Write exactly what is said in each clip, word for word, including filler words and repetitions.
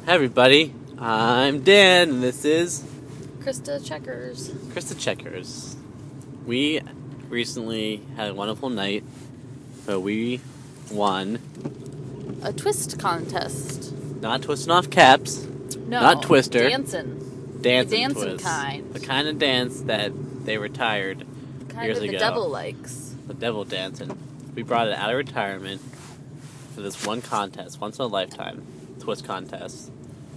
Hi everybody, I'm Dan, and this is Krista Checkers. Krista Checkers. We recently had a wonderful night, so we won. A twist contest. Not twisting off caps, No. not Twister. Dancing. Dancing, the dancing twist. kind. The kind of dance that they retired Kind years of the ago. devil likes. The devil dancing. We brought it out of retirement for this one contest, once in a lifetime, twist contest.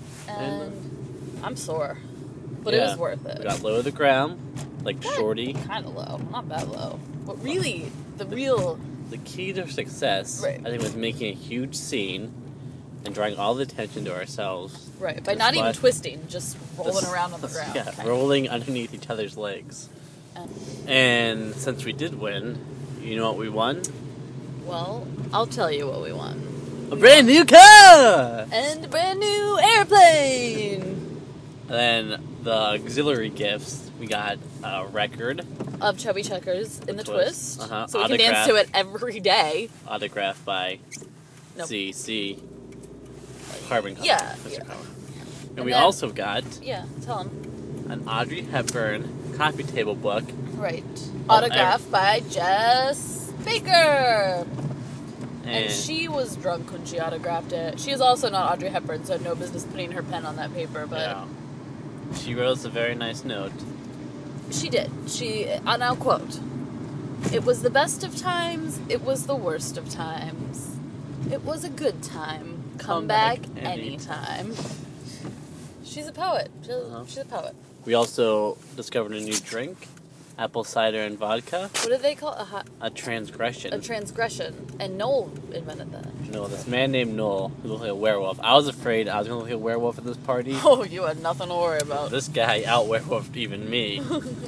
And I'm sore. But Yeah, it was worth it. We got low to the ground, like Shorty. Kind of low. Not that low. But really, the real... The key to success, Right. I think, was making a huge scene and drawing all the attention to ourselves. Right, by Just not even let- twisting, just rolling Just- around on the ground. Yeah, kind of. rolling underneath each other's legs. And, And since we did win, you know what we won? well, I'll tell you what we won. A brand new car! And a brand new airplane! And then the auxiliary gifts, we got a record Of Chubby Checkers in the, The twist. twist. Uh-huh. So we can dance to Autograph. it every day. autographed by Nope. C C Carbon Color. Yeah, Mister yeah. Color. And, And we then- also got Yeah, tell him. an Audrey Hepburn coffee table book. Right. Oh, Autographed by Jess Baker. And, And she was drunk when she autographed it. She is also not Audrey Hepburn, so had no business putting her pen on that paper, but yeah, she wrote us a very nice note. she did. She, and I'll quote, "It was the best of times, it was the worst of times. It was a good time. Come, Come back, back anytime." She's a poet. She's, Uh-huh. she's a poet. We also discovered a new drink, apple cider and vodka, What do they call it? A, hot, a transgression. a transgression. And Noel invented that. you know, this man named Noel, who looked like a werewolf. I was afraid I was going to look like a werewolf at this party. Oh, you had nothing to worry about. This guy out-werewolfed even me.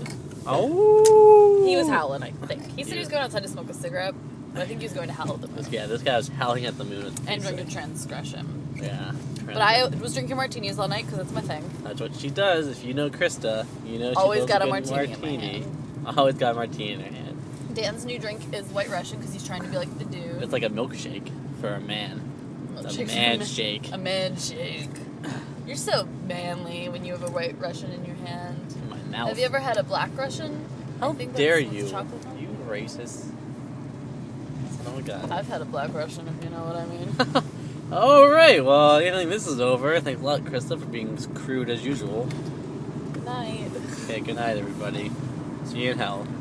Oh! He was howling, I think. He said Yeah. he was going outside to smoke a cigarette, but I think he was going to howl at the moon. Yeah, this guy was howling at the moon. And going to transgression. Yeah. But I was drinking martinis all night because that's my thing. That's what she does. If you know Krista, you know she Always loves got a good martini in my hand. Always got a martini in her hand. Dan's new drink is White Russian because he's trying to be like the dude. It's like a milkshake for a man. It's a Milkshake's man a shake. A man shake. You're so manly when you have a White Russian in your hand. In my mouth. Have you ever had a Black Russian? How I think dare that's you? chocolate one. You racist. Oh my god. I've had a Black Russian, if you know what I mean. Alright, well, I think this is over. Thanks a lot, Krista, for being crude as usual. Good night. Okay, good night, everybody. See you in hell.